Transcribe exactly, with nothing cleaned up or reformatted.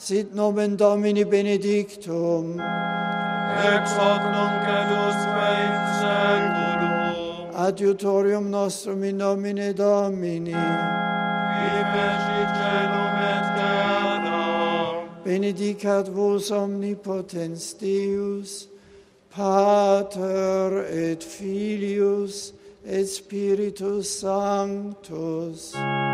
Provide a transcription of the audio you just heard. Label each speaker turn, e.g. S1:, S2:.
S1: Sit nomen Domini benedictum.
S2: Ex hoc nunc et usque in saeculum.
S1: Adiutorium nostrum in nomine Domini.
S2: Qui fecit caelum et terra.
S1: Benedicat vos omnipotens Deus, Pater et Filius et Spiritus Sanctus.